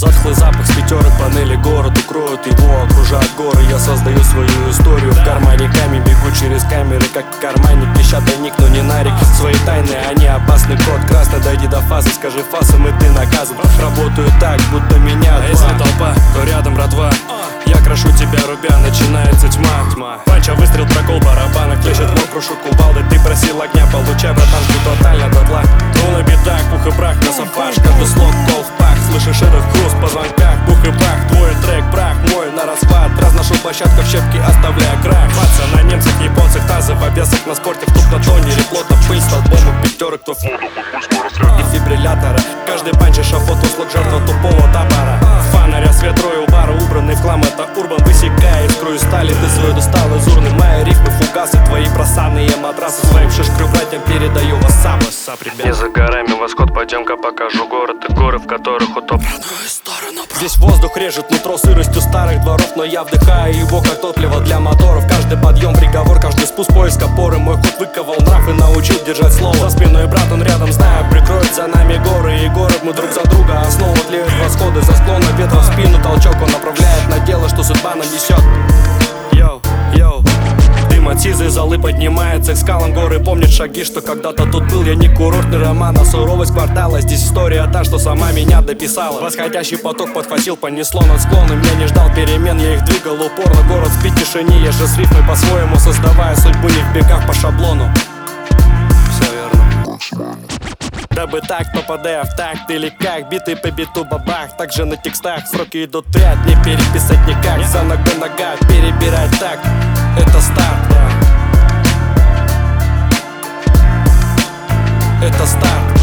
Затхлый запах с пятерок панели, город укроет его, окружают горы. Я создаю свою историю, в кармане камень, бегу через камеры, как карманник. Песчаный ник, но не нарик, свои тайны, они опасный код. Красный, дойди до фазы, скажи фасом, и ты наказан. Работаю так, будто меня два. Если толпа, то рядом братва. Я крашу тебя, рубя, начинается тьма. Панча, выстрел, прокол, барабана, клещет, мол, крушу кувалды. Ты просил огня, получай, братан, ты тотально дотла. Ну на бедах, пух и прах, на сафаш, каждый слог, кол в пах. Слышишь этот хруст по звонках, пух и прах. Твой трек, прах, мой на расхват. Разношу площадку в щепки, оставляя крах. Маца на немцах, японцах, тазы в обвесах на спорте. Втуп на тоне, реплота, пыль, столбом у пятерок, кто дефибриллятора. Каждый панч эшафот, услуг, жертва тупого топора. Фонаря, свет, рой у бара, убранный в хлам, это урбан. Высекая искру из стали, ты свой достал из урны. Мои рифмы, фугасы, твои просанные матрасы. Своим шишкрю братьям передаю вассап, ребят. Не за горами восход, пойдем-ка покажу город и горы, в которых утоп. Здесь воздух режет нутро сыростью старых дворов, но я вдыхаю его как топливо для моторов. Каждый подъем приговор, каждый спуск поиск опоры. Мой ход выковал нрав и научил держать слово. За спиной брат, он рядом, знаю, прикроет за нами горы и город. Мы друг за друга, основа тлеют восходы. За склона ветра в спину толчок, он направляет на дело, что судьба нам несет. Йоу, йоу. Дым от сизой золы поднимается к скалам горы. Помнит шаги, что когда-то тут был. Я не курортный роман, а суровость квартала. Здесь история та, что сама меня дописала. Восходящий поток подхватил, понесло над склоном. Я не ждал перемен, я их двигал упорно. Город спит в тишине, я же с рифмой по-своему, создавая судьбу не в бегах по шаблону. Все верно. Дабы так, попадая в такт или как. Биты по биту бабах, также на текстах. Сроки идут в ряд, не переписать никак. За ногой нога, перебирать так. Это старт, да. Это старт.